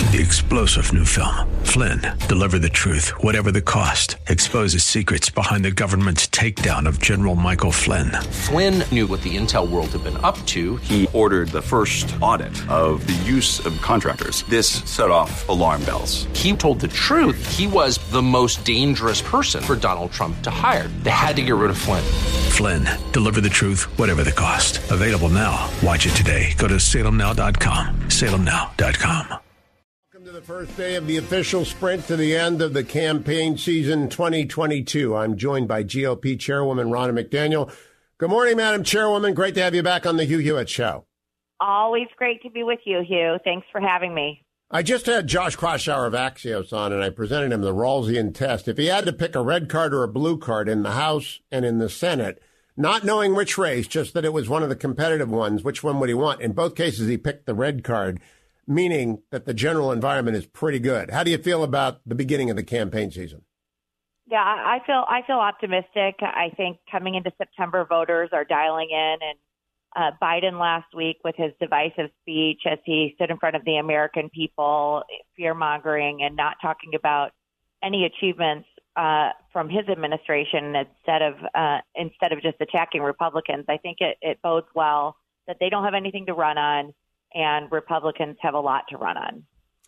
The explosive new film, Flynn, deliver the truth, whatever the cost, exposes secrets behind the government's takedown of General Michael Flynn. Flynn knew what the intel world had been up to. He ordered the first audit of the use of contractors. This set off alarm bells. He told the truth. He was the most dangerous person for Donald Trump to hire. They had to get rid of Flynn. Flynn, deliver the truth, whatever the cost. Available now. Watch it today. Go to salemnow.com. salemnow.com. To the first day of the official sprint to the end of the campaign season 2022. I'm joined by GOP Chairwoman Ronna McDaniel. Good morning, Madam Chairwoman. Great to have you back on the Hugh Hewitt Show. Always great to be with you, Hugh. Thanks for having me. I just had Josh Kraushaar of Axios on, and I presented him the Rawlsian test. If he had to pick a red card or a blue card in the House and in the Senate, not knowing which race, just that it was one of the competitive ones, which one would he want? In both cases, he picked the red card, meaning that the general environment is pretty good. How do you feel about the beginning of the campaign season? Yeah, I feel optimistic. I think coming into September, voters are dialing in, and Biden last week with his divisive speech as he stood in front of the American people, fear-mongering and not talking about any achievements from his administration instead of just attacking Republicans. I think it bodes well that they don't have anything to run on, and Republicans have a lot to run on.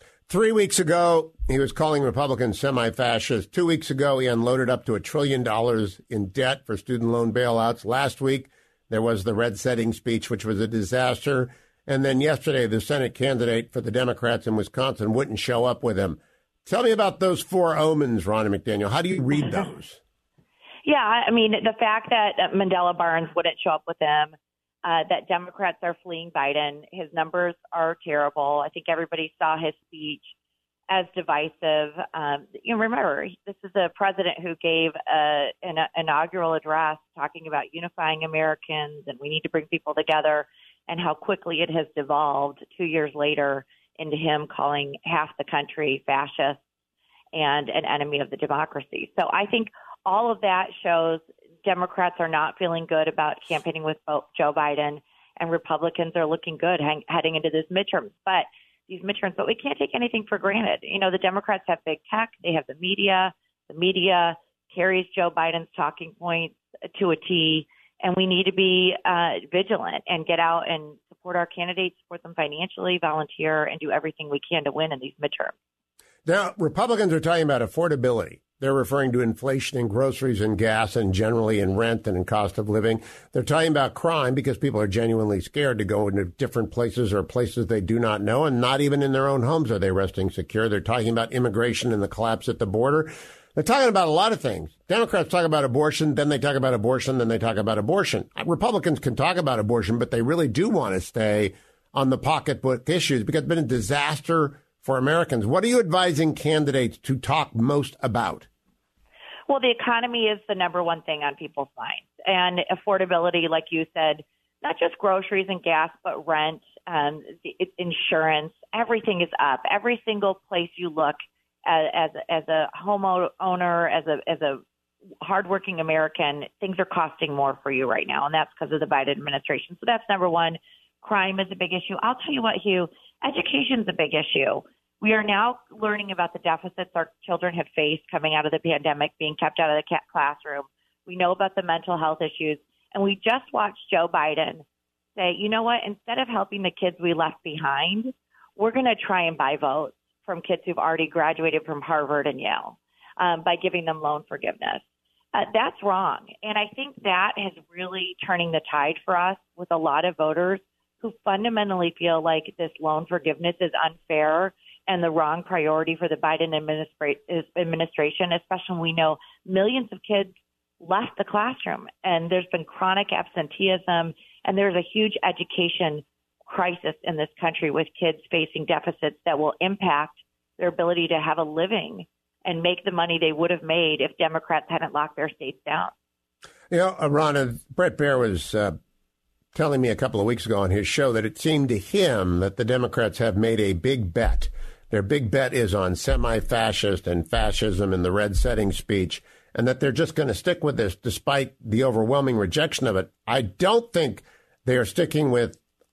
3 weeks ago, he was calling Republicans semi-fascist. 2 weeks ago, he unloaded up to $1 trillion in debt for student loan bailouts. Last week, there was the red-setting speech, which was a disaster. And then yesterday, the Senate candidate for the Democrats in Wisconsin wouldn't show up with him. Tell me about those four omens, Ronna McDaniel. How do you read those? Yeah, I mean, the fact that Mandela Barnes wouldn't show up with him, that Democrats are fleeing Biden. His numbers are terrible. I think everybody saw his speech as divisive. Remember, this is a president who gave an inaugural address talking about unifying Americans and we need to bring people together, and how quickly it has devolved 2 years later into him calling half the country fascist and an enemy of the democracy. So I think all of that shows Democrats are not feeling good about campaigning with Joe Biden, and Republicans are looking good heading into these midterms. But we can't take anything for granted. You know, the Democrats have big tech. They have the media. The media carries Joe Biden's talking points to a T, and we need to be vigilant and get out and support our candidates, support them financially, volunteer, and do everything we can to win in these midterms. Now, Republicans are talking about affordability. They're referring to inflation in groceries and gas and generally in rent and in cost of living. They're talking about crime because people are genuinely scared to go into different places or places they do not know, and not even in their own homes are they resting secure. They're talking about immigration and the collapse at the border. They're talking about a lot of things. Democrats talk about abortion, then they talk about abortion, then they talk about abortion. Republicans can talk about abortion, but they really do want to stay on the pocketbook issues because it's been a disaster for Americans. What are you advising candidates to talk most about? Well, the economy is the number one thing on people's minds, and affordability, like you said, not just groceries and gas, but rent, insurance, everything is up. Every single place you look as a homeowner, as a hardworking American, things are costing more for you right now, and that's because of the Biden administration. So that's number one. Crime is a big issue. I'll tell you what, Hugh, education is a big issue. We are now learning about the deficits our children have faced coming out of the pandemic, being kept out of the classroom. We know about the mental health issues. And we just watched Joe Biden say, you know what, instead of helping the kids we left behind, we're going to try and buy votes from kids who've already graduated from Harvard and Yale by giving them loan forgiveness. That's wrong. And I think that is really turning the tide for us with a lot of voters who fundamentally feel like this loan forgiveness is unfair and the wrong priority for the Biden administration, especially when we know millions of kids left the classroom and there's been chronic absenteeism and there's a huge education crisis in this country with kids facing deficits that will impact their ability to have a living and make the money they would have made if Democrats hadn't locked their states down. You know, Ronna, Bret Baier was telling me a couple of weeks ago on his show that it seemed to him that the Democrats have made a big bet. Their big bet is on semi-fascist and fascism in the red-setting speech, and that they're just going to stick with this despite the overwhelming rejection of it. I don't think they are sticking with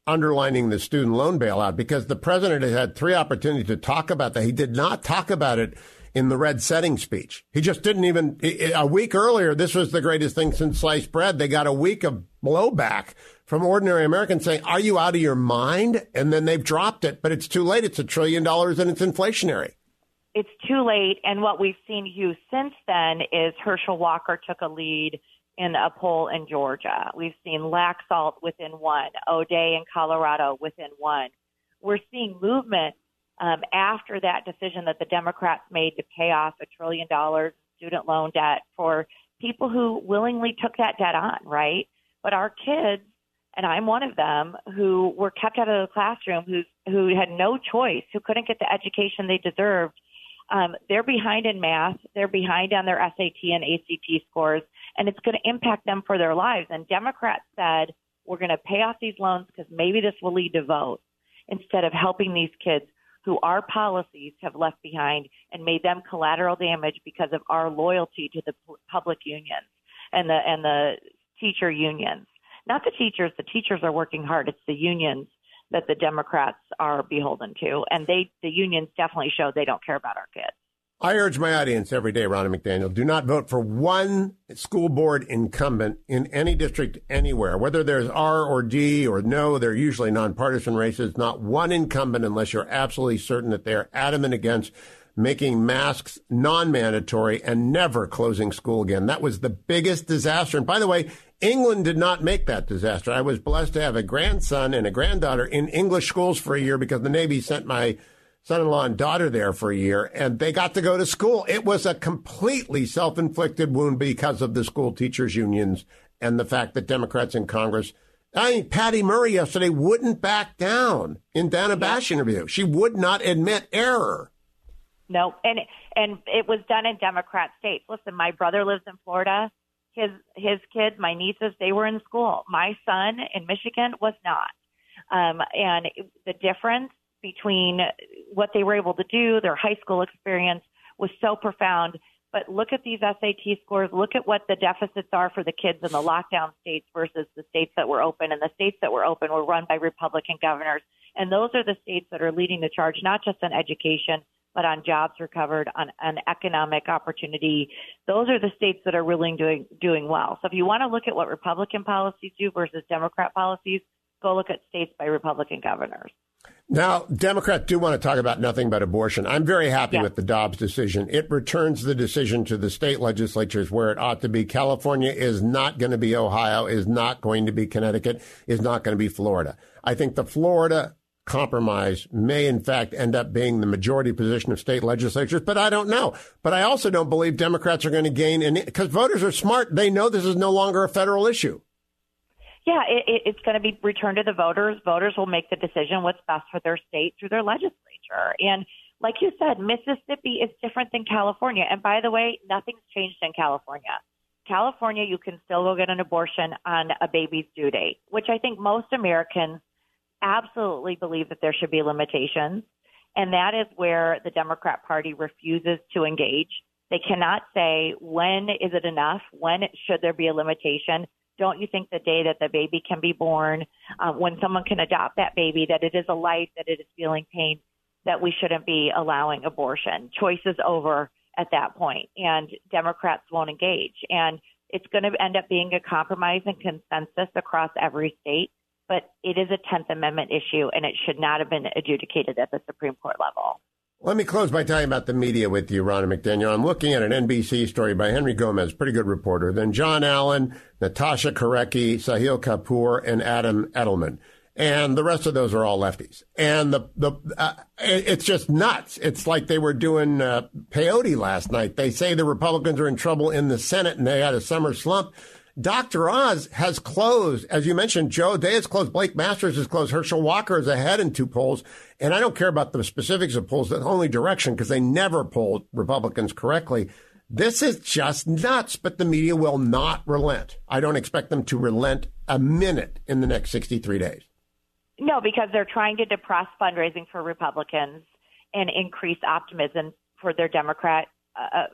underlining the student loan bailout, because the president has had 3 opportunities to talk about that. He did not talk about it in the red setting speech. He just didn't even, a week earlier, this was the greatest thing since sliced bread. They got a week of blowback from ordinary Americans saying, are you out of your mind? And then they've dropped it, but it's too late. It's $1 trillion and it's inflationary. It's too late. And what we've seen, Hugh, since then is Herschel Walker took a lead in a poll in Georgia. We've seen Laxalt within 1, O'Dea in Colorado within 1. We're seeing movement after that decision that the Democrats made to pay off $1 trillion student loan debt for people who willingly took that debt on, right? But our kids, and I'm one of them, who were kept out of the classroom, who had no choice, who couldn't get the education they deserved, they're behind in math. They're behind on their SAT and ACT scores, and it's going to impact them for their lives. And Democrats said, we're going to pay off these loans because maybe this will lead to votes, instead of helping these kids who our policies have left behind and made them collateral damage because of our loyalty to the public unions and the teacher unions. Not the teachers. The teachers are working hard. It's the unions that the Democrats are beholden to. And the unions definitely show they don't care about our kids. I urge my audience every day, Ronna McDaniel, do not vote for one school board incumbent in any district anywhere, whether there's R or D or no. They're usually nonpartisan races. Not one incumbent unless you're absolutely certain that they're adamant against making masks non-mandatory and never closing school again. That was the biggest disaster. And by the way, England did not make that disaster. I was blessed to have a grandson and a granddaughter in English schools for a year because the Navy sent my son-in-law and daughter there for a year, and they got to go to school. It was a completely self-inflicted wound because of the school teachers unions and the fact that Democrats in Congress, Patty Murray yesterday wouldn't back down in Dana Bash interview. She would not admit error. No, and it was done in Democrat states. Listen, my brother lives in Florida. His kids, my nieces, they were in school. My son in Michigan was not. And the difference between what they were able to do, their high school experience, was so profound. But look at these SAT scores. Look at what the deficits are for the kids in the lockdown states versus the states that were open. And the states that were open were run by Republican governors. And those are the states that are leading the charge, not just on education, but on jobs recovered, on economic opportunity. Those are the states that are really doing well. So if you want to look at what Republican policies do versus Democrat policies, go look at states by Republican governors. Now, Democrats do want to talk about nothing but abortion. I'm very happy with the Dobbs decision. It returns the decision to the state legislatures where it ought to be. California is not going to be Ohio, is not going to be Connecticut, is not going to be Florida. I think the Florida compromise may, in fact, end up being the majority position of state legislatures, but I don't know. But I also don't believe Democrats are going to gain any, because voters are smart. They know this is no longer a federal issue. Yeah, it's going to be returned to the voters. Voters will make the decision what's best for their state through their legislature. And like you said, Mississippi is different than California. And by the way, nothing's changed in California. California, you can still go get an abortion on a baby's due date, which I think most Americans absolutely believe that there should be limitations. And that is where the Democrat Party refuses to engage. They cannot say, when is it enough? When should there be a limitation? Don't you think the day that the baby can be born, when someone can adopt that baby, that it is a life, that it is feeling pain, that we shouldn't be allowing abortion? Choice is over at that point, and Democrats won't engage. And it's going to end up being a compromise and consensus across every state, but it is a 10th Amendment issue, and it should not have been adjudicated at the Supreme Court level. Let me close by talking about the media with you, Ronna McDaniel. I'm looking at an NBC story by Henry Gomez, pretty good reporter, then John Allen, Natasha Korecki, Sahil Kapoor, and Adam Edelman. And the rest of those are all lefties. And it's just nuts. It's like they were doing peyote last night. They say the Republicans are in trouble in the Senate and they had a summer slump. Dr. Oz has closed, as you mentioned, Joe O'Dea has closed, Blake Masters has closed, Herschel Walker is ahead in 2 polls. And I don't care about the specifics of polls, the only direction, because they never polled Republicans correctly. This is just nuts, but the media will not relent. I don't expect them to relent a minute in the next 63 days. No, because they're trying to depress fundraising for Republicans and increase optimism for their Democrat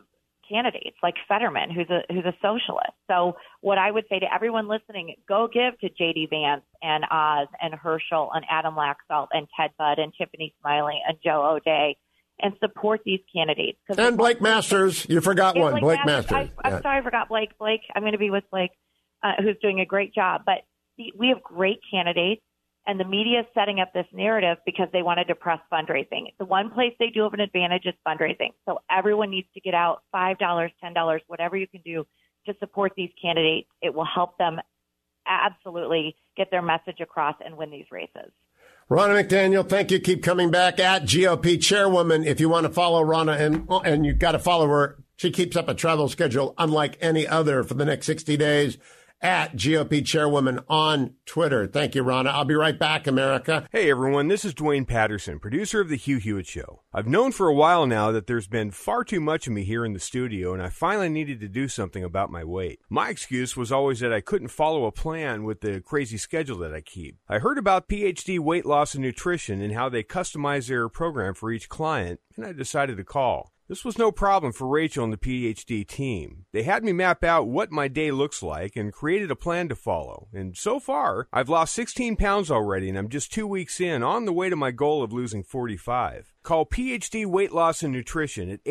candidates like Fetterman, who's a socialist. So what I would say to everyone listening, go give to J.D. Vance and Oz and Herschel and Adam Laxalt and Ted Budd and Tiffany Smiley and Joe O'Dea and support these candidates. And Blake Masters. You forgot one, Blake Masters. I'm sorry I forgot Blake. I'm going to be with Blake, who's doing a great job. But we have great candidates. And the media is setting up this narrative because they want to depress fundraising. The one place they do have an advantage is fundraising. So everyone needs to get out $5, $10, whatever you can do to support these candidates. It will help them absolutely get their message across and win these races. Ronna McDaniel, thank you. Keep coming back at GOP Chairwoman. If you want to follow Ronna, and you've got to follow her, she keeps up a travel schedule unlike any other for the next 60 days. At GOP Chairwoman on Twitter. Thank you, Ronna. I'll be right back, America. Hey, everyone. This is Dwayne Patterson, producer of The Hugh Hewitt Show. I've known for a while now that there's been far too much of me here in the studio, and I finally needed to do something about my weight. My excuse was always that I couldn't follow a plan with the crazy schedule that I keep. I heard about PhD Weight Loss and Nutrition and how they customize their program for each client, and I decided to call. This was no problem for Rachel and the PhD team. They had me map out what my day looks like and created a plan to follow. And so far, I've lost 16 pounds already, and I'm just 2 weeks in, on the way to my goal of losing 45. Call PhD Weight Loss and Nutrition at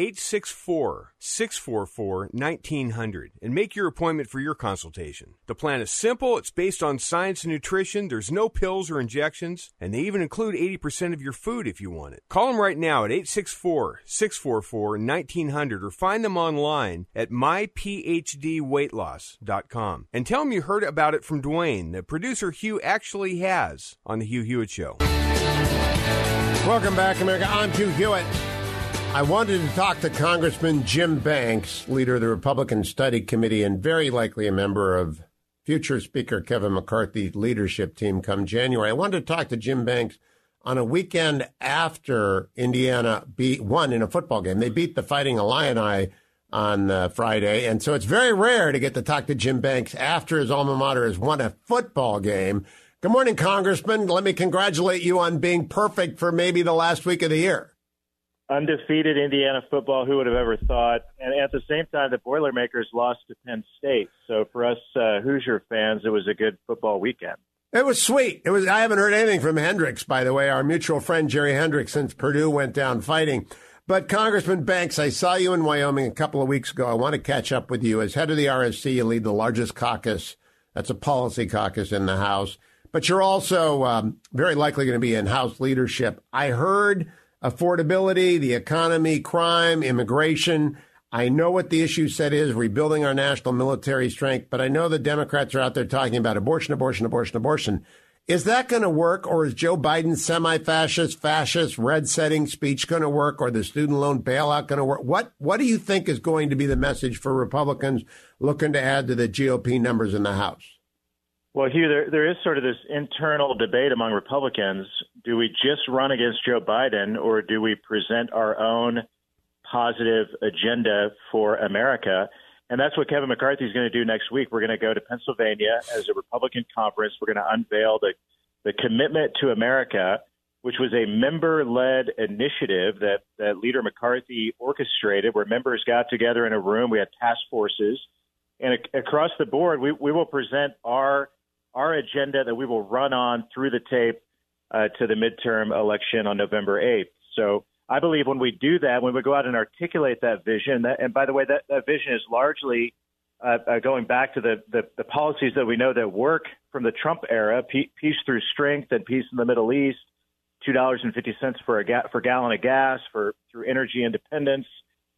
864-644-1900 and make your appointment for your consultation. The plan is simple. It's based on science and nutrition. There's no pills or injections, and they even include 80% of your food if you want it. Call them right now at 864-644-1900 or find them online at myphdweightloss.com and tell them you heard about it from Dwayne, the producer Hugh actually has on The Hugh Hewitt Show. Welcome back, America. I'm Hugh Hewitt. I wanted to talk to Congressman Jim Banks, leader of the Republican Study Committee and very likely a member of future Speaker Kevin McCarthy's leadership team come January. I wanted to talk to Jim Banks on a weekend after Indiana won in a football game. They beat the Fighting Illini on Friday, and so it's very rare to get to talk to Jim Banks after his alma mater has won a football game. Good morning, Congressman. Let me congratulate you on being perfect for maybe the last week of the year. Undefeated Indiana football, who would have ever thought? And at the same time, the Boilermakers lost to Penn State. So for us Hoosier fans, it was a good football weekend. It was sweet. I haven't heard anything from Hendricks, by the way, our mutual friend Jerry Hendricks, since Purdue went down fighting. But Congressman Banks, I saw you in Wyoming a couple of weeks ago. I want to catch up with you. As head of the RSC, you lead the largest caucus. That's a policy caucus in the House. But you're also very likely going to be in House leadership. I heard affordability, the economy, crime, immigration. I know what the issue set is, rebuilding our national military strength. But I know the Democrats are out there talking about abortion, abortion, abortion, abortion. Is that going to work, or is Joe Biden's semi-fascist, fascist, red-setting speech going to work, or the student loan bailout going to work? What do you think is going to be the message for Republicans looking to add to the GOP numbers in the House? Well, Hugh, there is sort of this internal debate among Republicans. Do we just run against Joe Biden, or do we present our own positive agenda for America? And that's what Kevin McCarthy is going to do next week. We're going to go to Pennsylvania as a Republican conference. We're going to unveil the Commitment to America, which was a member-led initiative that Leader McCarthy orchestrated, where members got together in a room. We had task forces. And across the board, we will present our agenda that we will run on through the tape to the midterm election on November 8th. So I believe when we do that, when we go out and articulate that vision, and by the way, that vision is largely going back to the policies that we know that work from the Trump era, peace through strength and peace in the Middle East, $2.50 for a gallon of gas through energy independence,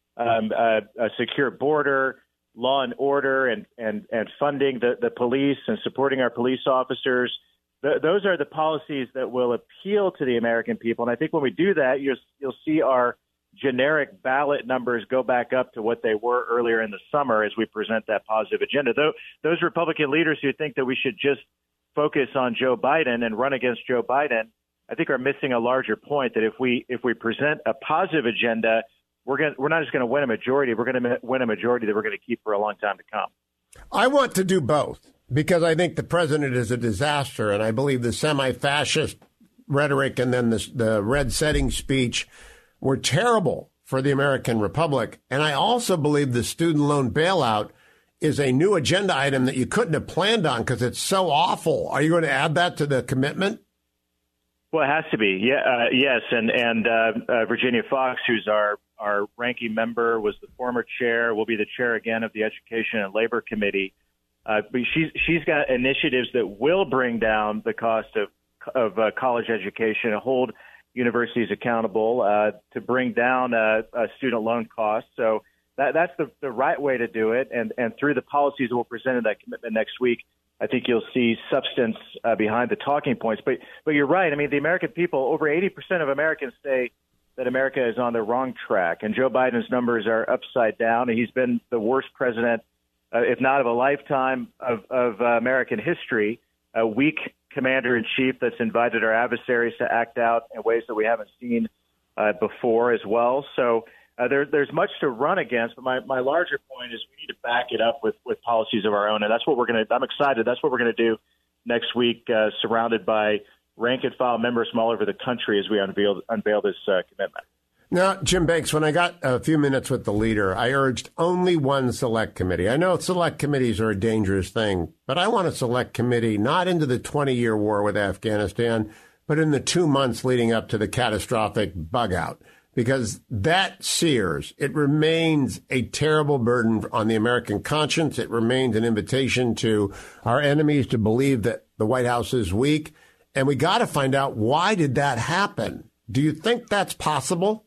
a secure border, law and order, and funding the police and supporting our police officers. Those are the policies that will appeal to the American people. And I think when we do that, you'll see our generic ballot numbers go back up to what they were earlier in the summer as we present that positive agenda. Those Republican leaders who think that we should just focus on Joe Biden and run against Joe Biden, I think are missing a larger point, that if we present a positive agenda, we're not just going to win a majority. We're going to win a majority that we're going to keep for a long time to come. I want to do both because I think the president is a disaster, and I believe the semi-fascist rhetoric and then the red-setting speech were terrible for the American Republic. And I also believe the student loan bailout is a new agenda item that you couldn't have planned on because it's so awful. Are you going to add that to the commitment? Well, it has to be. Yes. And Virginia Fox, who's our ranking member, was the former chair, will be the chair again of the Education and Labor Committee. But she's got initiatives that will bring down the cost of college education and hold universities accountable to bring down student loan costs. So that's the right way to do it. And through the policies that we'll present in that commitment next week, I think you'll see substance behind the talking points. But you're right. I mean, the American people, over 80% of Americans say that America is on the wrong track. And Joe Biden's numbers are upside down. And he's been the worst president, if not of a lifetime, of American history. A weak commander-in-chief that's invited our adversaries to act out in ways that we haven't seen before as well. So there's much to run against, but my larger point is we need to back it up with policies of our own, and that's what we're going to. I'm excited. That's what we're going to do next week, surrounded by rank-and-file members from all over the country as we unveil this commitment. Now, Jim Banks, when I got a few minutes with the leader, I urged only one select committee. I know select committees are a dangerous thing, but I want a select committee not into the 20-year war with Afghanistan, but in the 2 months leading up to the catastrophic bug out. Because that sears, it remains a terrible burden on the American conscience. It remains an invitation to our enemies to believe that the White House is weak. And we got to find out, why did that happen? Do you think that's possible?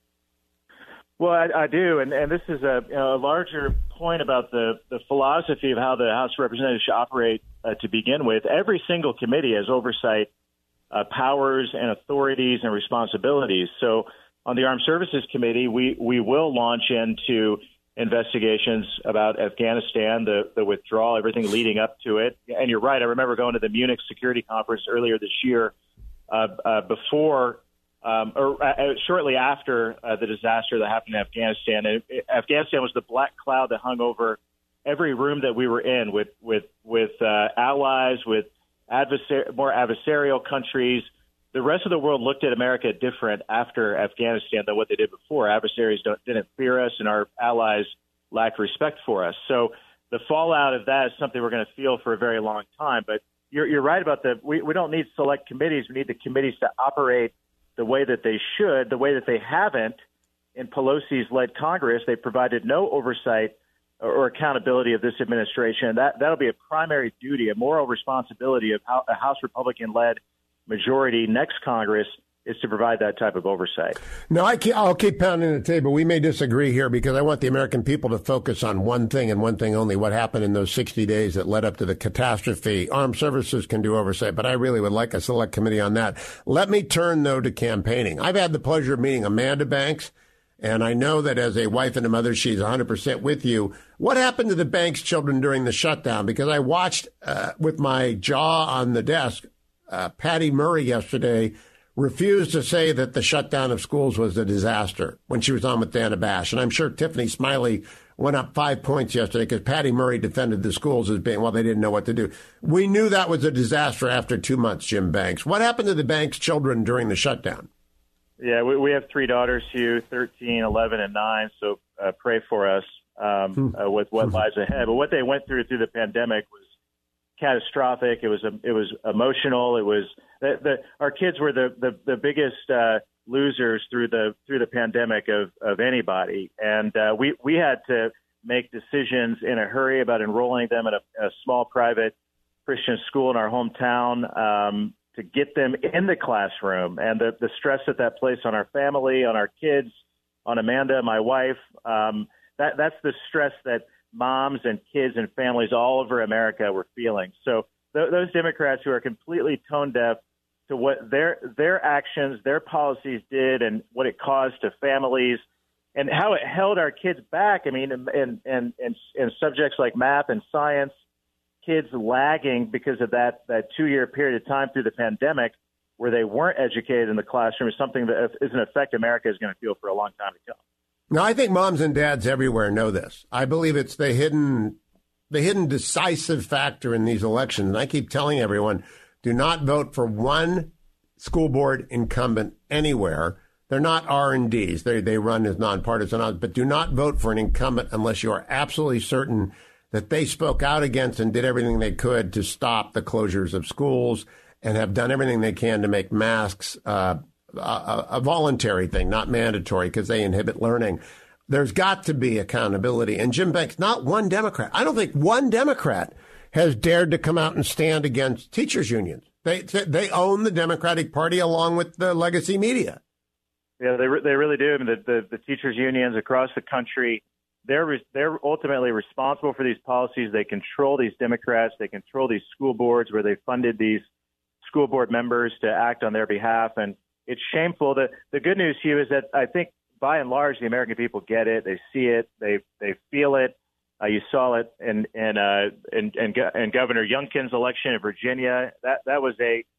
Well, I do, and this is a larger point about the philosophy of how the House of Representatives should operate to begin with. Every single committee has oversight powers and authorities and responsibilities. So on the Armed Services Committee, we will launch into investigations about Afghanistan, the withdrawal, everything leading up to it. And you're right, I remember going to the Munich Security Conference earlier this year shortly after the disaster that happened in Afghanistan. And Afghanistan was the black cloud that hung over every room that we were in with allies, with more adversarial countries. The rest of the world looked at America different after Afghanistan than what they did before. Adversaries didn't fear us, and our allies lacked respect for us. So the fallout of that is something we're going to feel for a very long time. But you're right about we don't need select committees. We need the committees to operate the way that they should, the way that they haven't. In Pelosi's led Congress, they provided no oversight or accountability of this administration. That'll be a primary duty, a moral responsibility of a House Republican-led majority next Congress is to provide that type of oversight. No, I'll keep pounding the table. We may disagree here because I want the American people to focus on one thing and one thing only, what happened in those 60 days that led up to the catastrophe. Armed services can do oversight, but I really would like a select committee on that. Let me turn, though, to campaigning. I've had the pleasure of meeting Amanda Banks, and I know that as a wife and a mother, she's 100% with you. What happened to the Banks children during the shutdown? Because I watched with my jaw on the desk, Patty Murray yesterday refused to say that the shutdown of schools was a disaster when she was on with Dana Bash. And I'm sure Tiffany Smiley went up 5 points yesterday because Patty Murray defended the schools as being, well, they didn't know what to do. We knew that was a disaster after 2 months, Jim Banks. What happened to the Banks children during the shutdown? Yeah, we have three daughters, Hugh, 13, 11, and 9. So pray for us with what lies ahead. But what they went through the pandemic was catastrophic. It was emotional. It was our kids were the biggest losers through the pandemic of anybody, and we had to make decisions in a hurry about enrolling them in a small private Christian school in our hometown to get them in the classroom, and the stress that placed on our family, on our kids, on Amanda, my wife. That's the stress that moms and kids and families all over America were feeling. So those Democrats who are completely tone deaf to what their actions, their policies did and what it caused to families and how it held our kids back. I mean, in subjects like math and science, kids lagging because of that 2-year period of time through the pandemic where they weren't educated in the classroom is something that is an effect America is going to feel for a long time to come. Now, I think moms and dads everywhere know this. I believe it's the hidden decisive factor in these elections. And I keep telling everyone, do not vote for one school board incumbent anywhere They're not R&Ds. They run as nonpartisan, but do not vote for an incumbent unless you are absolutely certain that they spoke out against and did everything they could to stop the closures of schools and have done everything they can to make masks a voluntary thing, not mandatory, because they inhibit learning. There's got to be accountability. And Jim Banks, not one Democrat. I don't think one Democrat has dared to come out and stand against teachers' unions. They own the Democratic Party along with the legacy media. Yeah, they really do. I mean, the teachers' unions across the country, they're ultimately responsible for these policies. They control these Democrats. They control these school boards where they funded these school board members to act on their behalf. And it's shameful. The good news, Hugh, is that I think by and large the American people get it. They see it. They feel it. You saw it in Governor Youngkin's election in Virginia. That was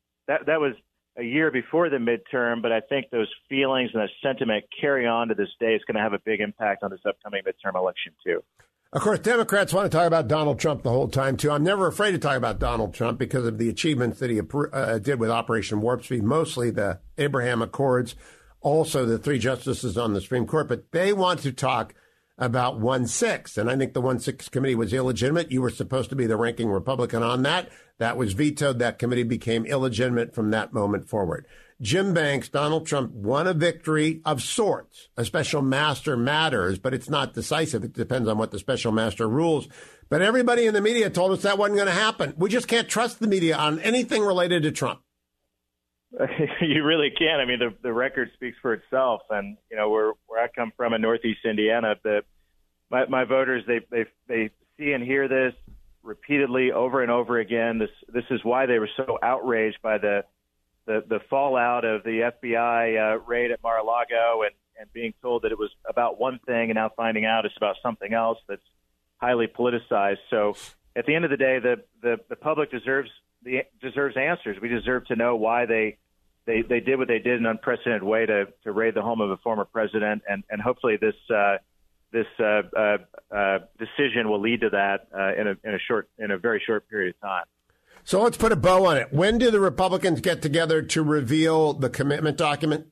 a year before the midterm, but I think those feelings and that sentiment carry on to this day. It's going to have a big impact on this upcoming midterm election, too. Of course, Democrats want to talk about Donald Trump the whole time, too. I'm never afraid to talk about Donald Trump because of the achievements that he did with Operation Warp Speed, mostly the Abraham Accords, also the 3 justices on the Supreme Court. But they want to talk about 1-6, and I think the 1-6 committee was illegitimate. You were supposed to be the ranking Republican on that. That was vetoed. That committee became illegitimate from that moment forward. Jim Banks, Donald Trump won a victory of sorts. A special master matters, but it's not decisive. It depends on what the special master rules. But everybody in the media told us that wasn't going to happen. We just can't trust the media on anything related to Trump. You really can. I mean, the record speaks for itself. And, you know, where I come from in Northeast Indiana, my voters, they see and hear this repeatedly over and over again. This is why they were so outraged by the fallout of the FBI raid at Mar-a-Lago and being told that it was about one thing and now finding out it's about something else that's highly politicized. So at the end of the day, the public deserves answers. We deserve to know why they did what they did in an unprecedented way to raid the home of a former president, and hopefully this decision will lead to that in a very short period of time. So let's put a bow on it. When do the Republicans get together to reveal the commitment document?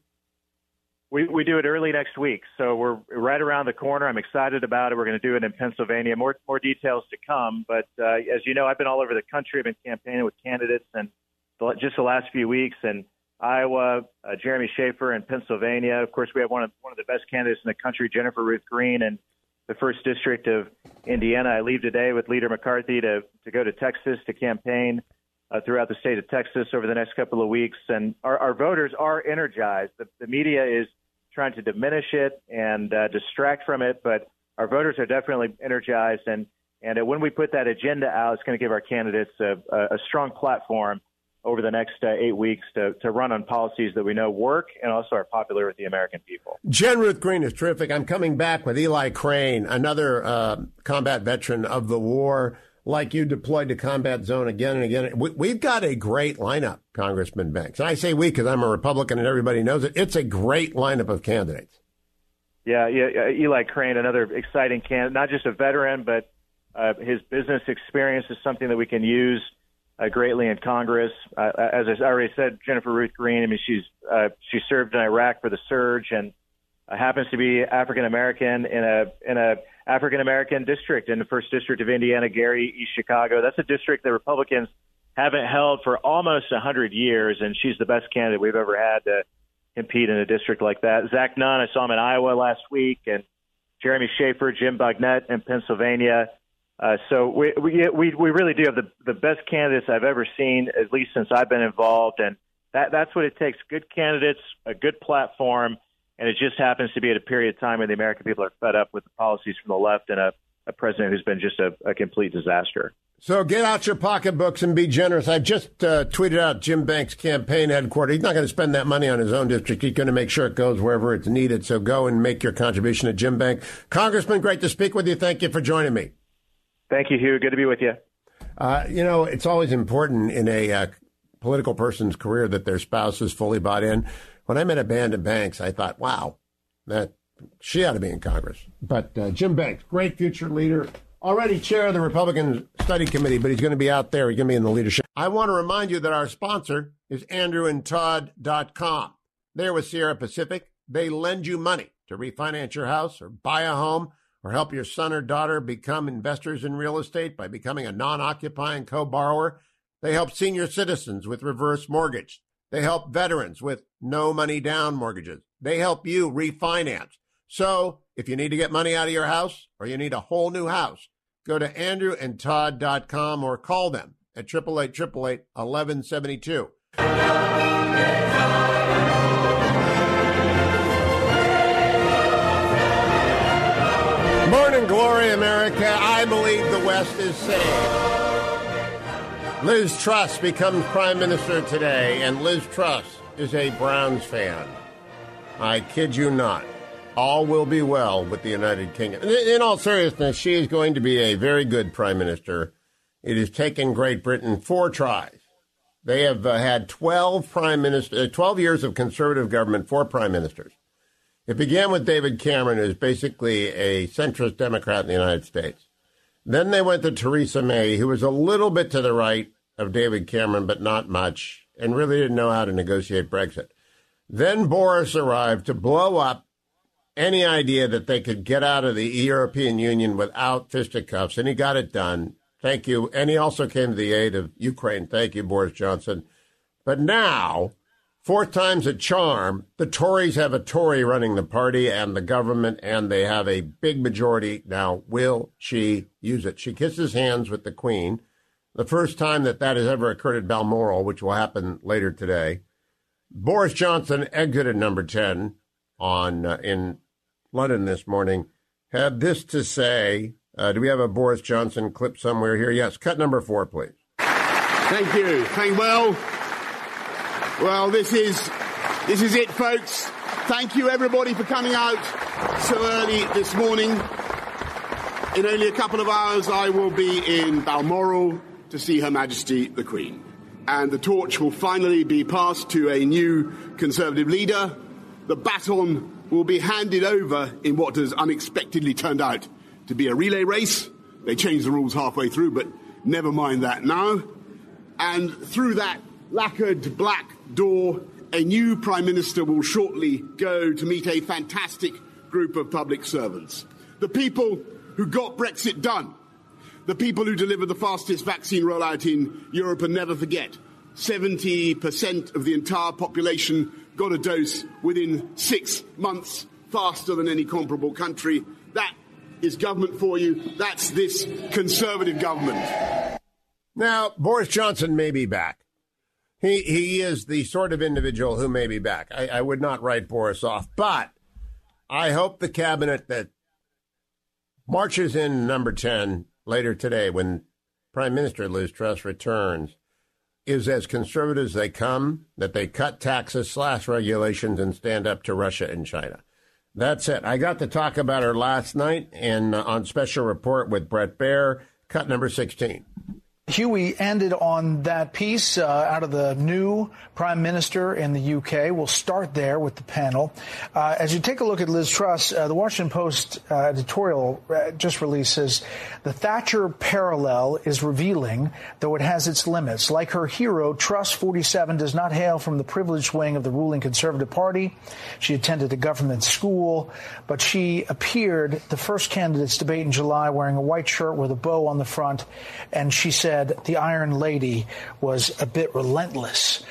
We do it early next week, so we're right around the corner. I'm excited about it. We're going to do it in Pennsylvania. More details to come, but as you know, I've been all over the country. I've been campaigning with candidates, and just the last few weeks in Iowa, Jeremy Schaefer in Pennsylvania. Of course, we have one of the best candidates in the country, Jennifer Ruth Green, in the 1st District of Indiana. I leave today with Leader McCarthy to go to Texas to campaign throughout the state of Texas over the next couple of weeks. And our voters are energized. The media is trying to diminish it and distract from it, but our voters are definitely energized. And when we put that agenda out, it's going to give our candidates a strong platform over the next 8 weeks to run on policies that we know work and also are popular with the American people. Jen Ruth Green is terrific. I'm coming back with Eli Crane, another combat veteran of the war, like you, deployed to combat zone again and again. We've got a great lineup, Congressman Banks. And I say we because I'm a Republican and everybody knows it. It's a great lineup of candidates. Yeah, Eli Crane, another exciting candidate, not just a veteran, but his business experience is something that we can use greatly in Congress. As I already said, Jennifer Ruth Green, I mean, she served in Iraq for the surge and happens to be African American in a African American district in the 1st District of Indiana, Gary, East Chicago. That's a district that Republicans haven't held for almost 100 years, and she's the best candidate we've ever had to compete in a district like that. Zach Nunn, I saw him in Iowa last week, and Jeremy Schaefer, Jim Bugnett in Pennsylvania. So we really do have the best candidates I've ever seen, at least since I've been involved, and that's what it takes: good candidates, a good platform, and it just happens to be at a period of time when the American people are fed up with the policies from the left and a president who's been just a complete disaster. So get out your pocketbooks and be generous. I just tweeted out Jim Banks' campaign headquarters. He's not going to spend that money on his own district. He's going to make sure it goes wherever it's needed. So go and make your contribution to Jim Banks. Congressman, great to speak with you. Thank you for joining me. Thank you, Hugh. Good to be with you. It's always important in a political person's career that their spouse is fully bought in. When I met Amanda Banks, I thought, wow, that she ought to be in Congress. But Jim Banks, great future leader, already chair of the Republican Study Committee, but he's going to be out there. He's going to be in the leadership. I want to remind you that our sponsor is AndrewandTodd.com. They're with Sierra Pacific. They lend you money to refinance your house or buy a home or help your son or daughter become investors in real estate by becoming a non-occupying co-borrower. They help senior citizens with reverse mortgage. They help veterans with no money down mortgages. They help you refinance. So if you need to get money out of your house or you need a whole new house, go to andrewandtodd.com or call them at 888-888-1172. Morning glory, America. I believe the West is saved. Liz Truss becomes prime minister today, and Liz Truss is a Browns fan. I kid you not. All will be well with the United Kingdom. In all seriousness, she is going to be a very good prime minister. It has taken Great Britain 4 tries. They have had 12 years of conservative government, 4 prime ministers. It began with David Cameron, who is basically a centrist Democrat in the United States. Then they went to Theresa May, who was a little bit to the right of David Cameron, but not much, and really didn't know how to negotiate Brexit. Then Boris arrived to blow up any idea that they could get out of the European Union without fisticuffs, and he got it done. Thank you. And he also came to the aid of Ukraine. Thank you, Boris Johnson. But now, 4th time's a charm. The Tories have a Tory running the party and the government, and they have a big majority. Now, will she use it? She kisses hands with the Queen. The first time that has ever occurred at Balmoral, which will happen later today. Boris Johnson exited number 10 in London this morning. Had this to say. Do we have a Boris Johnson clip somewhere here? Yes, cut number 4, please. Thank you. Well, this is it, folks. Thank you, everybody, for coming out so early this morning. In only a couple of hours, I will be in Balmoral to see Her Majesty the Queen. And the torch will finally be passed to a new Conservative leader. The baton will be handed over in what has unexpectedly turned out to be a relay race. They changed the rules halfway through, but never mind that now. And through that lacquered black door, a new Prime Minister will shortly go to meet a fantastic group of public servants. The people who got Brexit done. The people who delivered the fastest vaccine rollout in Europe, and never forget, 70% of the entire population got a dose within 6 months, faster than any comparable country. That is government for you. That's this Conservative government. Now, Boris Johnson may be back. He is the sort of individual who may be back. I would not write Boris off, but I hope the cabinet that marches in number 10 later today when Prime Minister Liz Truss returns is as conservative as they come, that they cut taxes, slash regulations, and stand up to Russia and China. That's it. I got to talk about her last night and on Special Report with Bret Baier, cut number 16. Huey ended on that piece out of the new prime minister in the UK. We'll start there with the panel. As you take a look at Liz Truss, the Washington Post editorial just releases the Thatcher parallel is revealing, though it has its limits. Like her hero, Truss, 47, does not hail from the privileged wing of the ruling Conservative Party. She attended a government school, but she appeared at the first candidates debate in July wearing a white shirt with a bow on the front, and she said the Iron Lady was a bit relentless.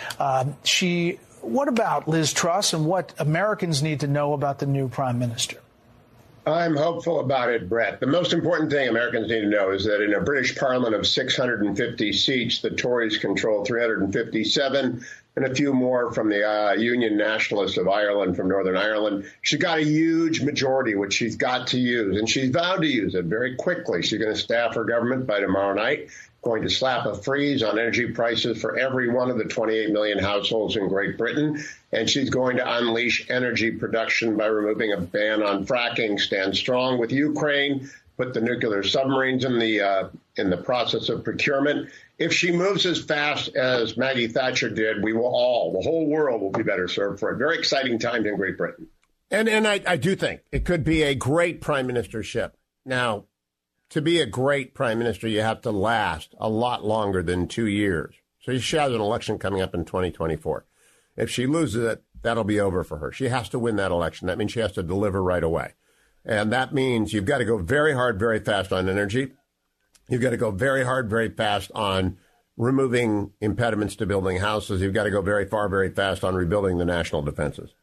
What about Liz Truss and what Americans need to know about the new prime minister? I'm hopeful about it, Brett. The most important thing Americans need to know is that in a British parliament of 650 seats, the Tories control 357 and a few more from the Union Nationalists of Ireland, from Northern Ireland. She's got a huge majority, which she's got to use, and she's vowed to use it very quickly. She's going to staff her government by tomorrow night, going to slap a freeze on energy prices for every one of the 28 million households in Great Britain, and she's going to unleash energy production by removing a ban on fracking, stand strong with Ukraine, put the nuclear submarines in the process of procurement. If she moves as fast as Maggie Thatcher did, the whole world will be better served for it. Very exciting times in Great Britain. And I do think it could be a great prime ministership. Now, to be a great prime minister, you have to last a lot longer than 2 years. So she has an election coming up in 2024. If she loses it, that'll be over for her. She has to win that election. That means she has to deliver right away. And that means you've got to go very hard, very fast on energy. You've got to go very hard, very fast on removing impediments to building houses. You've got to go very far, very fast on rebuilding the national defenses.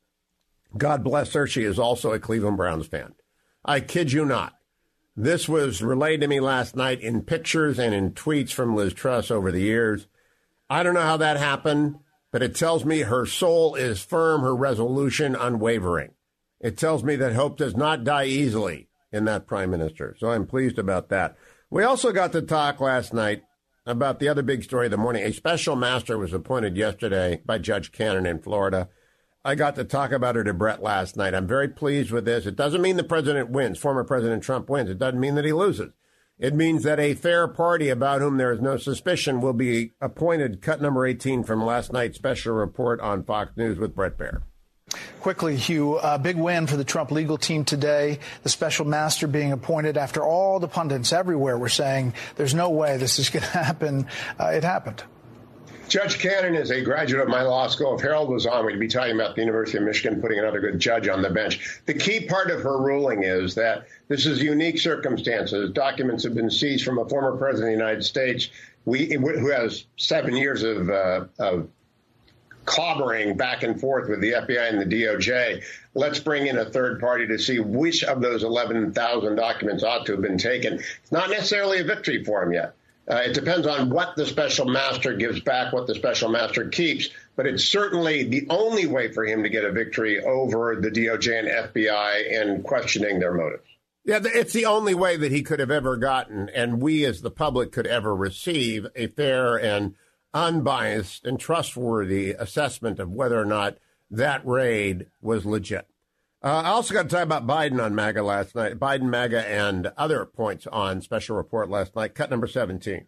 God bless her. She is also a Cleveland Browns fan. I kid you not. This was relayed to me last night in pictures and in tweets from Liz Truss over the years. I don't know how that happened, but it tells me her soul is firm, her resolution unwavering. It tells me that hope does not die easily in that prime minister. So I'm pleased about that. We also got to talk last night about the other big story of the morning. A special master was appointed yesterday by Judge Cannon in Florida. I got to talk about her to Brett last night. I'm very pleased with this. It doesn't mean the president wins, former President Trump wins. It doesn't mean that he loses. It means that a fair party about whom there is no suspicion will be appointed. Cut number 18 from last night's special report on Fox News with Brett Baer. Quickly, Hugh, a big win for the Trump legal team today. The special master being appointed after all the pundits everywhere were saying there's no way this is going to happen. It happened. Judge Cannon is a graduate of my law school. If Harold was on, we'd be talking about the University of Michigan putting another good judge on the bench. The key part of her ruling is that this is unique circumstances. Documents have been seized from a former president of the United States who has 7 years of clobbering back and forth with the FBI and the DOJ. Let's bring in a third party to see which of those 11,000 documents ought to have been taken. It's not necessarily a victory for him yet. It depends on what the special master gives back, what the special master keeps, but it's certainly the only way for him to get a victory over the DOJ and FBI in questioning their motives. Yeah, it's the only way that he could have ever gotten, and we as the public could ever receive a fair and unbiased and trustworthy assessment of whether or not that raid was legit. I also got to talk about Biden on MAGA last night, Biden, MAGA, and other points on special report last night. Cut number 17.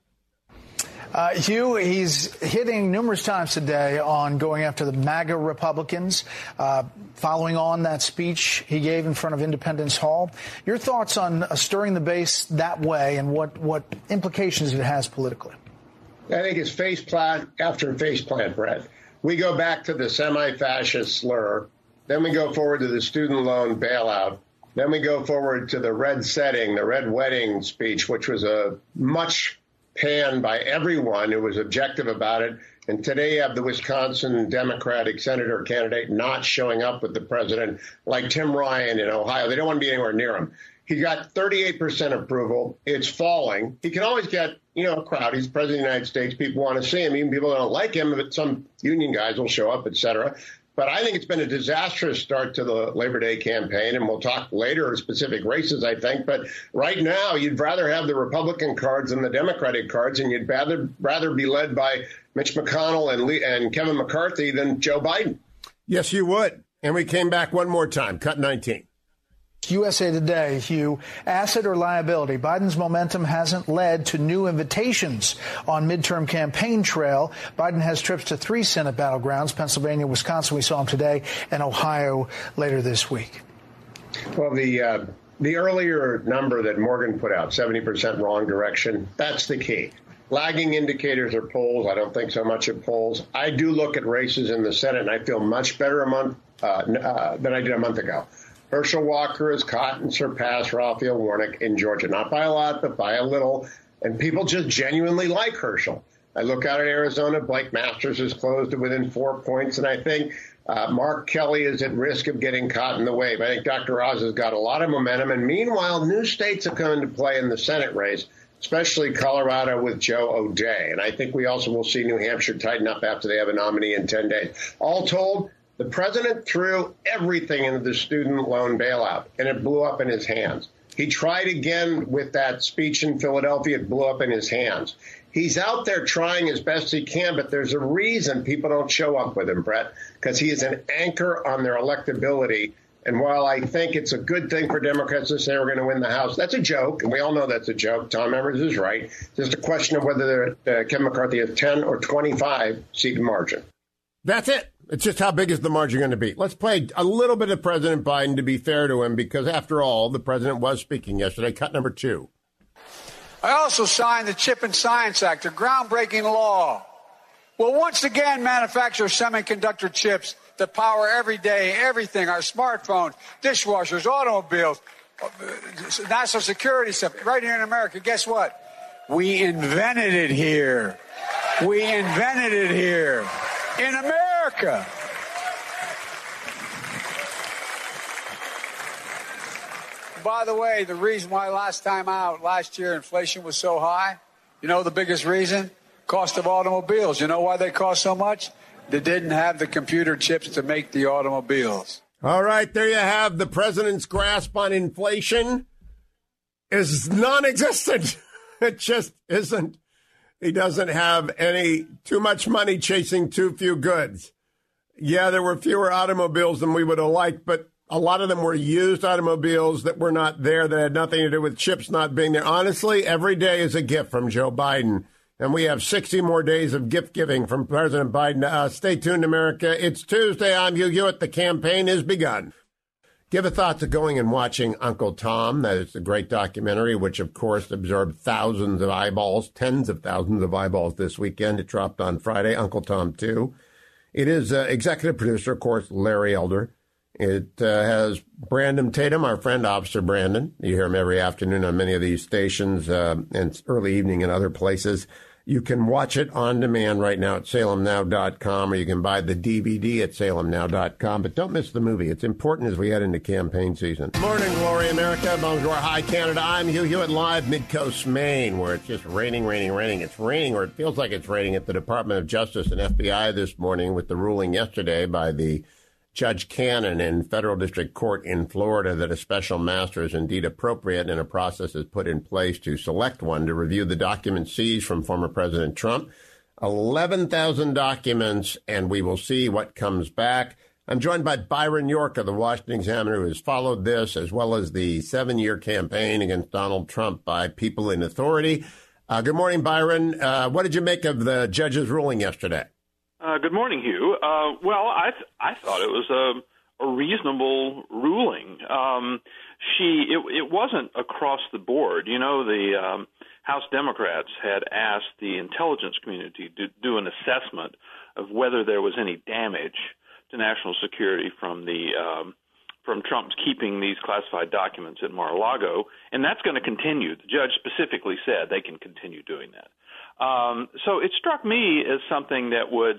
Hugh, he's hitting numerous times today on going after the MAGA Republicans, following on that speech he gave in front of Independence Hall. Your thoughts on stirring the base that way and what implications it has politically? I think it's faceplant after faceplant, Brett. We go back to the semi-fascist slur. Then we go forward to the student loan bailout. Then we go forward to the red setting, the red wedding speech, which was a much panned by everyone who was objective about it. And today you have the Wisconsin Democratic senator candidate not showing up with the president, like Tim Ryan in Ohio. They don't want to be anywhere near him. He got 38% approval. It's falling. He can always get, a crowd. He's president of the United States. People want to see him. Even people that don't like him, but some union guys will show up, et cetera. But I think it's been a disastrous start to the Labor Day campaign, and we'll talk later in specific races, I think. But right now, you'd rather have the Republican cards than the Democratic cards, and you'd rather be led by Mitch McConnell and Kevin McCarthy than Joe Biden. Yes, you would. And we came back one more time. Cut 19. USA Today, Hugh, asset or liability? Biden's momentum hasn't led to new invitations on midterm campaign trail. Biden has trips to 3 Senate battlegrounds, Pennsylvania, Wisconsin, we saw him today, and Ohio later this week. Well, the earlier number that Morgan put out, 70% wrong direction, that's the key. Lagging indicators are polls. I don't think so much of polls. I do look at races in the Senate, and I feel much better than I did a month ago. Herschel Walker has caught and surpassed Raphael Warnock in Georgia, not by a lot, but by a little. And people just genuinely like Herschel. I look out at Arizona. Blake Masters has closed to within 4 points. And I think Mark Kelly is at risk of getting caught in the wave. I think Dr. Oz has got a lot of momentum. And meanwhile, new states have come into play in the Senate race, especially Colorado with Joe O'Dea. And I think we also will see New Hampshire tighten up after they have a nominee in 10 days. All told, the president threw everything into the student loan bailout, and it blew up in his hands. He tried again with that speech in Philadelphia. It blew up in his hands. He's out there trying as best he can, but there's a reason people don't show up with him, Brett, because he is an anchor on their electability. And while I think it's a good thing for Democrats to say we're going to win the House, that's a joke, and we all know that's a joke. Tom Emrys is right. It's just a question of whether Kevin McCarthy has 10 or 25 seat margin. That's it. It's just how big is the margin going to be? Let's play a little bit of President Biden to be fair to him, because after all, the president was speaking yesterday. Cut number 2. I also signed the Chip and Science Act, a groundbreaking law. Will once again manufacture semiconductor chips that power every day, everything, our smartphones, dishwashers, automobiles, national security stuff, right here in America. Guess what? We invented it here. We invented it here in America. By the way, the reason why last year inflation was so high, you know the biggest reason? Cost of automobiles. You know why they cost so much? They didn't have the computer chips to make the automobiles. All right, there you have the president's grasp on inflation is non-existent. It just isn't. He doesn't have too much money chasing too few goods. Yeah, there were fewer automobiles than we would have liked, but a lot of them were used automobiles that were not there, that had nothing to do with chips not being there. Honestly, every day is a gift from Joe Biden, and we have 60 more days of gift giving from President Biden. Stay tuned, America. It's Tuesday. I'm Hugh Hewitt. The campaign has begun. Give a thought to going and watching Uncle Tom. That is a great documentary, which, of course, absorbed thousands of eyeballs, tens of thousands of eyeballs this weekend. It dropped on Friday, Uncle Tom 2. It is executive producer, of course, Larry Elder. It has Brandon Tatum, our friend, Officer Brandon. You hear him every afternoon on many of these stations and early evening in other places. You can watch it on demand right now at salemnow.com, or you can buy the DVD at salemnow.com. But don't miss the movie. It's important as we head into campaign season. Morning, Glory, America. Bonjour, hi, Canada. I'm Hugh Hewitt, live Midcoast, Maine, where it's just raining. It's raining, or it feels like it's raining at the Department of Justice and FBI this morning with the ruling yesterday by the Judge Cannon in Federal District Court in Florida that a special master is indeed appropriate, and a process is put in place to select one to review the documents seized from former President Trump. 11,000 documents, and we will see what comes back. I'm joined by Byron York of the Washington Examiner, who has followed this, as well as the 7-year campaign against Donald Trump by people in authority. Good morning, Byron. What did you make of the judge's ruling yesterday? Good morning, Hugh. Well, I thought it was a reasonable ruling. It wasn't across the board. You know, the House Democrats had asked the intelligence community to do an assessment of whether there was any damage to national security from Trump's keeping these classified documents at Mar-a-Lago, and that's going to continue. The judge specifically said they can continue doing that. So it struck me as something that would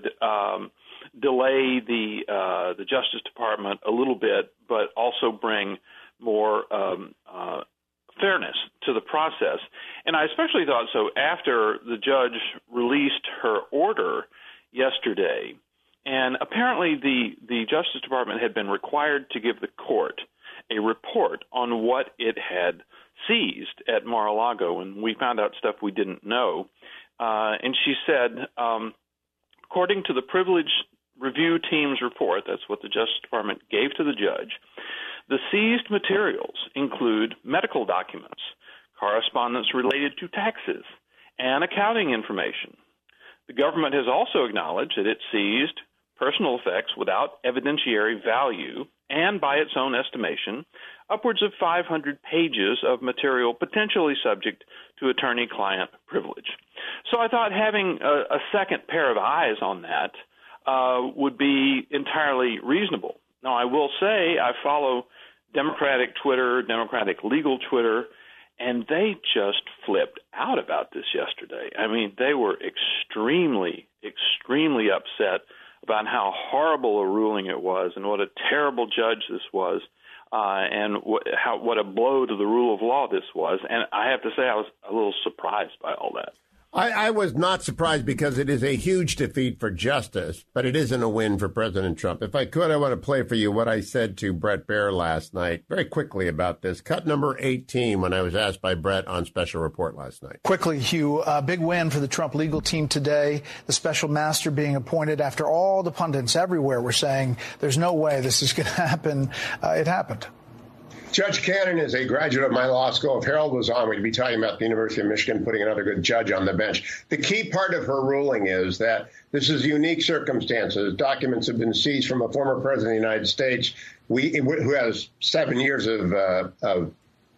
delay the Justice Department a little bit, but also bring more fairness to the process. And I especially thought so after the judge released her order yesterday. And apparently the Justice Department had been required to give the court a report on what it had seized at Mar-a-Lago, and we found out stuff we didn't know. And she said, according to the Privilege Review Team's report, that's what the Justice Department gave to the judge, the seized materials include medical documents, correspondence related to taxes, and accounting information. The government has also acknowledged that it seized personal effects without evidentiary value and, by its own estimation, upwards of 500 pages of material potentially subject to attorney-client privilege. So I thought having a second pair of eyes on that would be entirely reasonable. Now, I will say I follow Democratic Twitter, Democratic legal Twitter, and they just flipped out about this yesterday. I mean, they were extremely, extremely upset about how horrible a ruling it was and what a terrible judge this was, and what a blow to the rule of law this was. And I have to say I was a little surprised by all that. I was not surprised because it is a huge defeat for justice, but it isn't a win for President Trump. If I could, I want to play for you what I said to Bret Baier last night very quickly about this. Cut number 18 when I was asked by Bret on Special Report last night. Quickly, Hugh, a big win for the Trump legal team today. The special master being appointed after all the pundits everywhere were saying there's no way this is going to happen. It happened. Judge Cannon is a graduate of my law school. If Harold was on, we'd be talking about the University of Michigan putting another good judge on the bench. The key part of her ruling is that this is unique circumstances. Documents have been seized from a former president of the United States who has 7 years of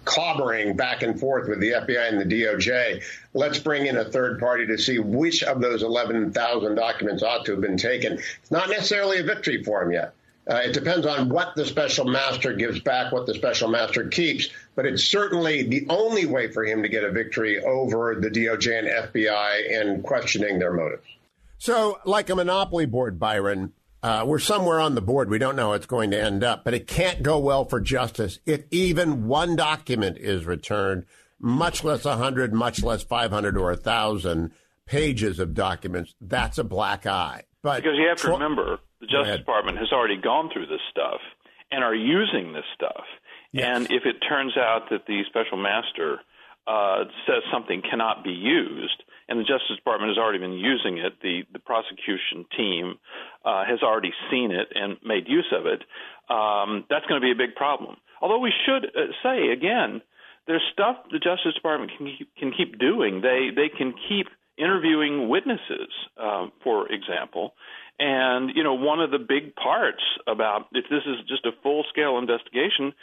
clobbering back and forth with the FBI and the DOJ. Let's bring in a third party to see which of those 11,000 documents ought to have been taken. It's not necessarily a victory for him yet. It depends on what the special master gives back, what the special master keeps. But it's certainly the only way for him to get a victory over the DOJ and FBI in questioning their motives. So like a monopoly board, Byron, we're somewhere on the board. We don't know how it's going to end up, but it can't go well for justice if even one document is returned, much less 100, much less 500 or 1,000 pages of documents. That's a black eye. But because you have to remember, the Justice Department has already gone through this stuff and are using this stuff. Yes. And if it turns out that the special master says something cannot be used, and the Justice Department has already been using it, the prosecution team has already seen it and made use of it, that's going to be a big problem. Although we should say, again, there's stuff the Justice Department can keep doing. They can keep interviewing witnesses, for example. And, you know, one of the big parts about if this is just a full-scale investigation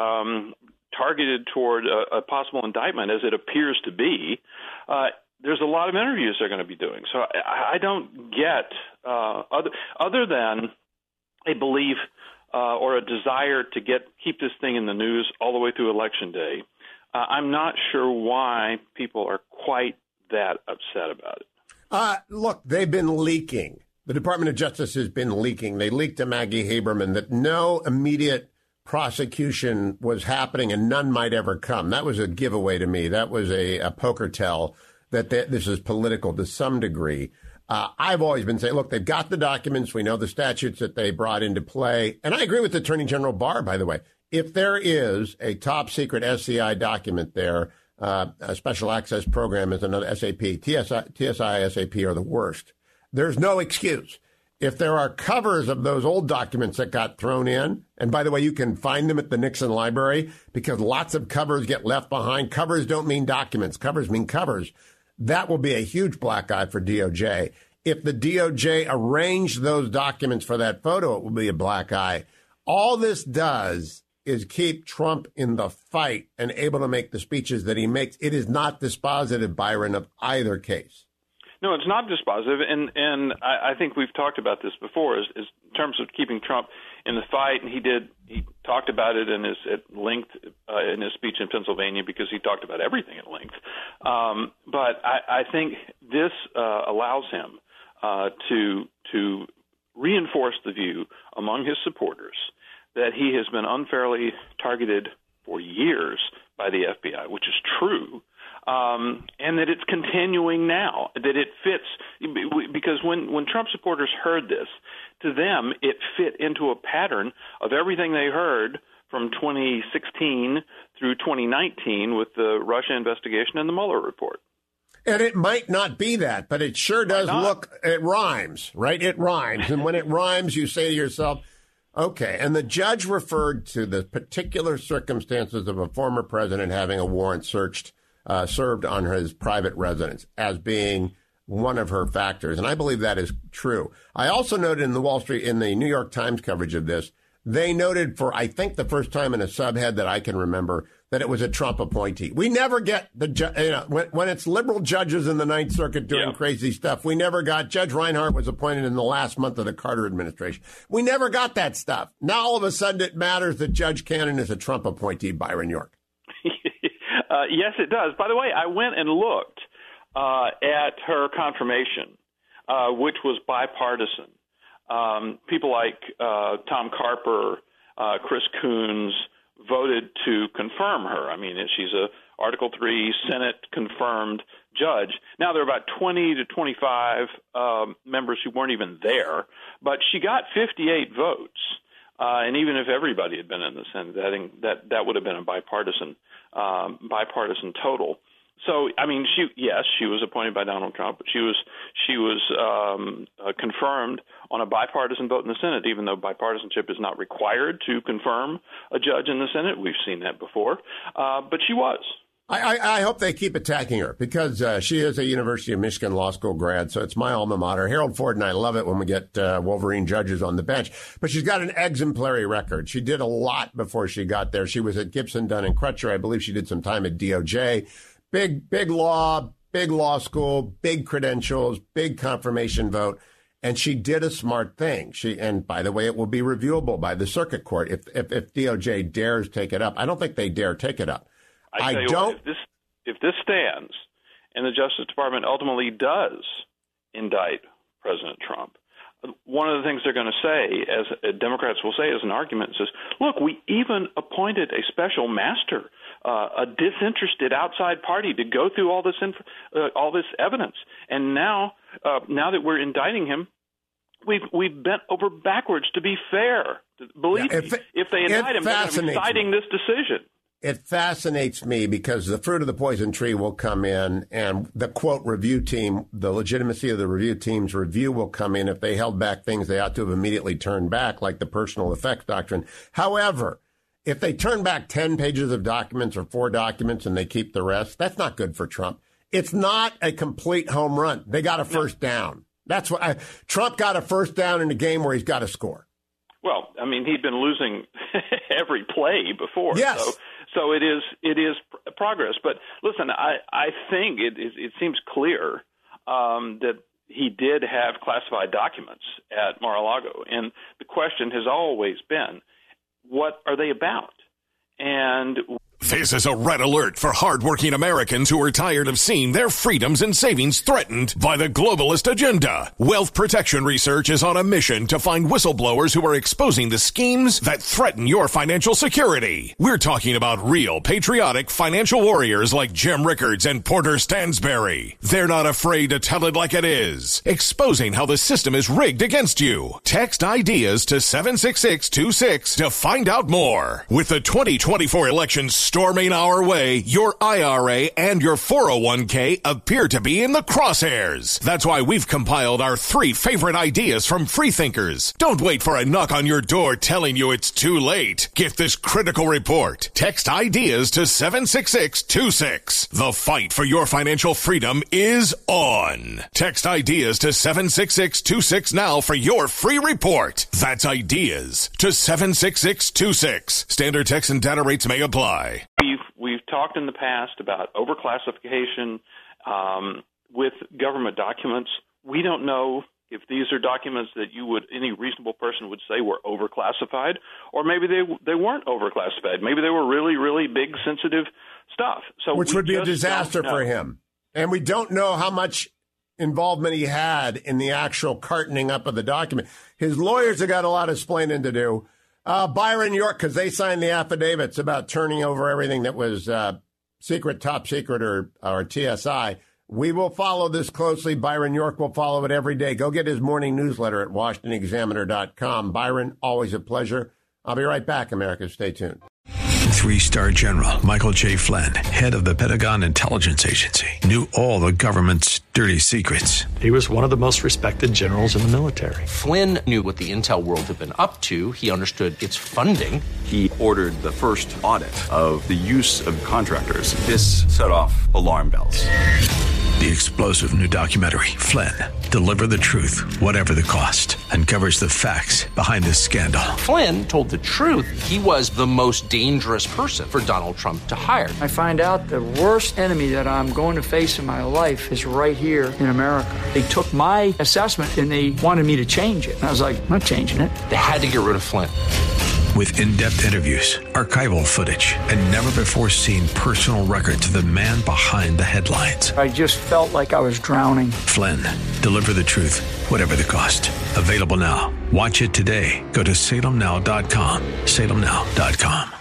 targeted toward a possible indictment, as it appears to be, there's a lot of interviews they're going to be doing. So I don't get, other than a belief or a desire to keep this thing in the news all the way through Election Day, I'm not sure why people are quite that upset about it. Look, they've been leaking. The Department of Justice has been leaking. They leaked to Maggie Haberman that no immediate prosecution was happening and none might ever come. That was a giveaway to me. That was a poker tell that this is political to some degree. I've always been saying, look, they've got the documents. We know the statutes that they brought into play. And I agree with Attorney General Barr, by the way. If there is a top secret SCI document there, a special access program is another SAP, TSI, SAP are the worst. There's no excuse. If there are covers of those old documents that got thrown in, and by the way, you can find them at the Nixon Library because lots of covers get left behind. Covers don't mean documents. Covers mean covers. That will be a huge black eye for DOJ. If the DOJ arranged those documents for that photo, it will be a black eye. All this does is keep Trump in the fight and able to make the speeches that he makes. It is not dispositive, Byron, of either case. No, it's not dispositive, and I think we've talked about this before is in terms of keeping Trump in the fight, and he talked about it at length in his speech in Pennsylvania because he talked about everything at length. But I think this allows him to reinforce the view among his supporters that he has been unfairly targeted for years by the FBI, which is true. And that it's continuing now, that it fits, because when Trump supporters heard this, to them it fit into a pattern of everything they heard from 2016 through 2019 with the Russia investigation and the Mueller report. And it might not be that, but it sure does look, it rhymes, right? It rhymes. And when it rhymes, you say to yourself, okay. And the judge referred to the particular circumstances of a former president having a warrant served on his private residence as being one of her factors. And I believe that is true. I also noted in the New York Times coverage of this, they noted for, I think, the first time in a subhead that I can remember, that it was a Trump appointee. We never get when it's liberal judges in the Ninth Circuit doing crazy stuff, we never got Judge Reinhart was appointed in the last month of the Carter administration. We never got that stuff. Now all of a sudden it matters that Judge Cannon is a Trump appointee, Byron York. Yes, it does. By the way, I went and looked at her confirmation, which was bipartisan. People like Tom Carper, Chris Coons voted to confirm her. I mean, she's a Article III Senate confirmed judge. Now there are about 20 to 25 members who weren't even there, but she got 58 votes. And even if everybody had been in the Senate, I think that would have been a bipartisan total. So, I mean, she was appointed by Donald Trump, but she was confirmed on a bipartisan vote in the Senate, even though bipartisanship is not required to confirm a judge in the Senate. We've seen that before, but she was. I hope they keep attacking her because she is a University of Michigan Law School grad, so it's my alma mater. Harold Ford and I love it when we get Wolverine judges on the bench. But she's got an exemplary record. She did a lot before she got there. She was at Gibson, Dunn and Crutcher. I believe she did some time at DOJ. Big law school, big credentials, big confirmation vote. And she did a smart thing. And by the way, it will be reviewable by the circuit court if DOJ dares take it up. I don't think they dare take it up. If this stands and the Justice Department ultimately does indict President Trump, one of the things they're going to say, as Democrats will say as an argument, is, look, we even appointed a special master, a disinterested outside party to go through all this evidence. And now that we're indicting him, we've bent over backwards to be fair. Believe me, if they indict him, they're going to be citing this decision. It fascinates me because the fruit of the poison tree will come in and the, quote, review team, the legitimacy of the review team's review will come in. If they held back things, they ought to have immediately turned back, like the personal effects doctrine. However, if they turn back 10 pages of documents or 4 documents and they keep the rest, that's not good for Trump. It's not a complete home run. They got a first down. That's what Trump got a first down in a game where he's got to score. Well, I mean, he'd been losing every play before. Yes. So it is progress. But listen, I think it seems clear that he did have classified documents at Mar-a-Lago. And the question has always been, what are they about? And this is a red alert for hardworking Americans who are tired of seeing their freedoms and savings threatened by the globalist agenda. Wealth Protection Research is on a mission to find whistleblowers who are exposing the schemes that threaten your financial security. We're talking about real patriotic financial warriors like Jim Rickards and Porter Stansberry. They're not afraid to tell it like it is, exposing how the system is rigged against you. Text IDEAS to 76626 to find out more. With the 2024 elections storming our way, your IRA and your 401k appear to be in the crosshairs. That's why we've compiled our 3 favorite ideas from freethinkers. Don't wait for a knock on your door telling you it's too late. Get this critical report. Text IDEAS to 76626. The fight for your financial freedom is on. Text IDEAS to 76626 now for your free report. That's IDEAS to 76626. Standard text and data rates may apply. We've talked in the past about overclassification with government documents. We don't know if these are documents that any reasonable person would say were overclassified, or maybe they weren't overclassified. Maybe they were really, really big, sensitive stuff. So which would be a disaster for him. And we don't know how much involvement he had in the actual cartoning up of the document. His lawyers have got a lot of explaining to do. Byron York, because they signed the affidavits about turning over everything that was secret, top secret, or TSI. We will follow this closely. Byron York will follow it every day. Go get his morning newsletter at WashingtonExaminer.com. Byron, always a pleasure. I'll be right back, America. Stay tuned. 3-star General Michael J. Flynn, head of the Pentagon Intelligence Agency, knew all the government's dirty secrets. He was one of the most respected generals in the military. Flynn knew what the intel world had been up to. He understood its funding. He ordered the first audit of the use of contractors. This set off alarm bells. The explosive new documentary, Flynn, Deliver the Truth, Whatever the Cost, uncovers the facts behind this scandal. Flynn told the truth. He was the most dangerous person for Donald Trump to hire. I find out the worst enemy that I'm going to face in my life is right here in America. They took my assessment and they wanted me to change it. And I was like, I'm not changing it. They had to get rid of Flynn. With in-depth interviews, archival footage, and never-before-seen personal records of the man behind the headlines. I just felt like I was drowning. Flynn, Deliver the Truth, Whatever the Cost. Available now. Watch it today. Go to salemnow.com. salemnow.com.